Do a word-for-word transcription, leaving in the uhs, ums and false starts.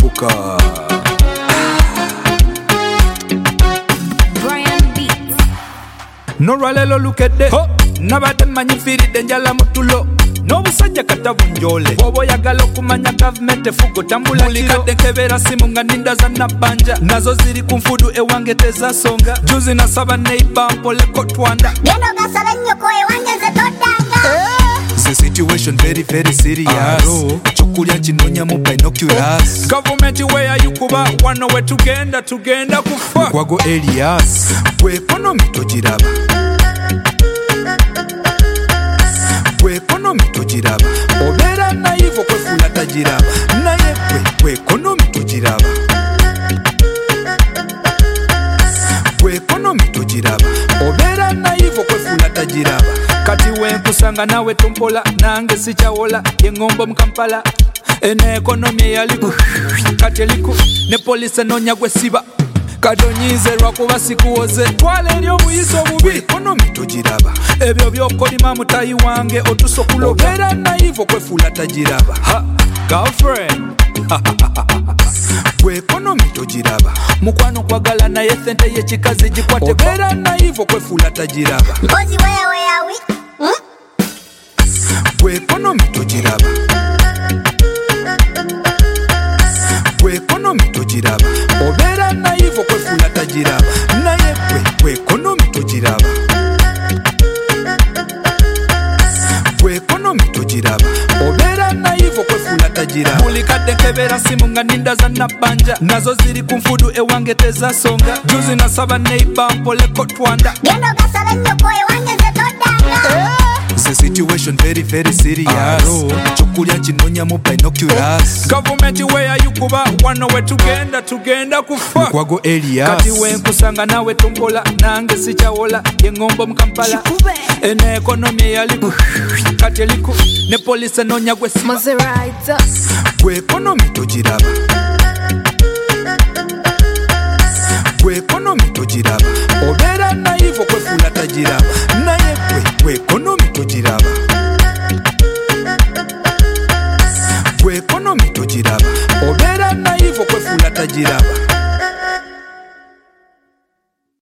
Abuka Brian Beats. No ralelo lukede nabadde manyifiridde njala mutulo n'obusajja katavunjole bw'oba oyagala okumanya gavumenti efuga otambula kiro buli kadde nkebera simu nga ninda za nabbanja nazo ziri ku nfudu ewange tezasonga juzi nasaba neiba mpoleko twanda Genda ogasaba ennyoko ewange nze toddanga. The situation very very serious Chokulya kinonya mu binoculars Government where you kuba wano we tugenda tugenda kufa Kwago Elias Bwe economy togiraba Bwe economy togiraba Obeera naivo kwefula tagiraba Naye bwe bwe economy togiraba Bwe economy togiraba Obeera naivo kwefula tagiraba Kati wenkusanga nawe tumpola nange sikyawola yengombo mu Kampala ene ekonomi yaliku kati eliku ne polisi enonya gwesiba kadonyize lwakuba sikuwoze twala eri obuyisa obubi ekonomi togiraba ebyo byokolima mutayi wange otusokuloga obeera naivo kwefuula tagiraba ha girlfriend bwe ekonomi togiraba mukwano kwagala naye sente yekikazi gikwate obeera naivo kwefuula tagiraba Mpozi weyaweyawi. Bwe ekonomi togiraba Bwe ekonomi togiraba Obeera naivo kwefuula tagiraba Naye bwe bwe ekonomi togiraba Bwe ekonomi togiraba Obeera naivo kwefuula tagiraba buli kadde nkebera simu nga ninda za nabbanja nazo ziri ku nfudu ewange tezasonga juzi nasaba neiba mpoleko twanda Genda ogasaba ennyoko ewange nze toddanga. The situation very very serious Chokulya kinonya mu binoculars Government where you kuba wano we tugenda tugenda kufa Kwago Elias Kati wenkusanga nawe tumpola nange sikyawola yengombo mu Kampala ene ekonomi yaliku kati eliku ne polisi enonya gwesiba Maserati. Bwe ekonomi togiraba Bwe ekonomi togiraba Obeera naivo kwefuula tagiraba Naye bwe bwe ekonomi togiraba Bwe ekonomi togiraba Obeera naivo kwefuula tagiraba